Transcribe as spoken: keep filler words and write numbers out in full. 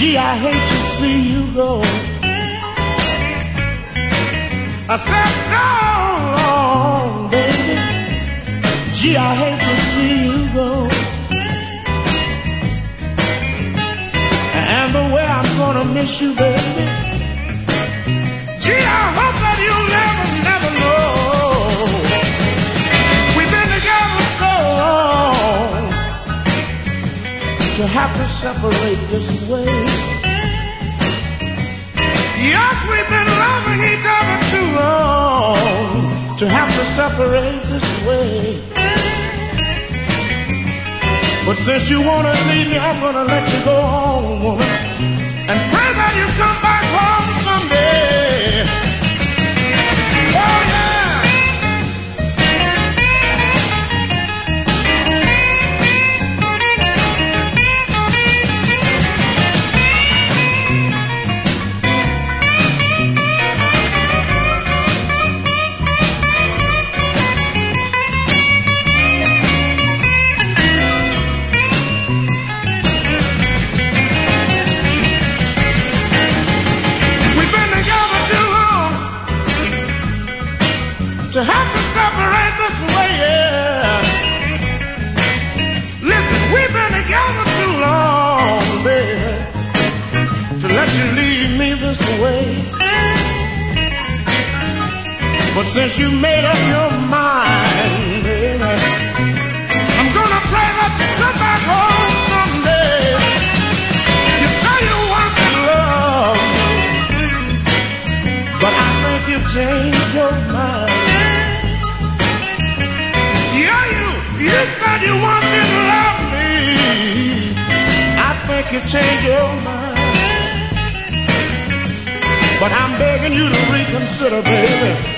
Gee, I hate to see you go. I said so long, baby. Gee, I hate to see you go. And the way I'm gonna miss you, baby. Gee, I hope that you'll never, never know. We've been together so long to have to separate this way. Yes, we've been loving each other too long to have to separate this way. But since you wanna leave me, I'm gonna let you go home, woman, and pray that you come back home someday. Oh yeah. To have to separate this way, yeah. Listen, we've been together too long, baby, to let you leave me this way. But since you made up your mind, baby, I'm gonna pray that you come back home someday. You say you want to love, but I think you changed your mind. You said you wanted to love me. I think you changed your mind. But I'm begging you to reconsider, baby.